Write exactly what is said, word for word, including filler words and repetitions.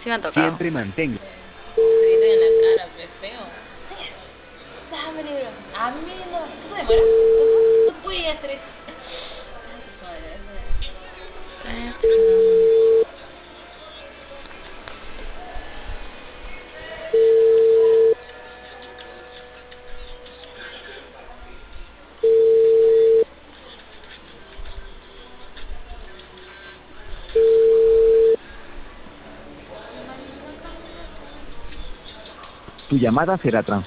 Sí me ha tocado. Siempre mantenga. Se grita en la cara, qué feo. Dame, negro. A mí no. ¿Eso demora? No, no puede hacer eso. Ay, su madre, a ver. Tu llamada será transferida.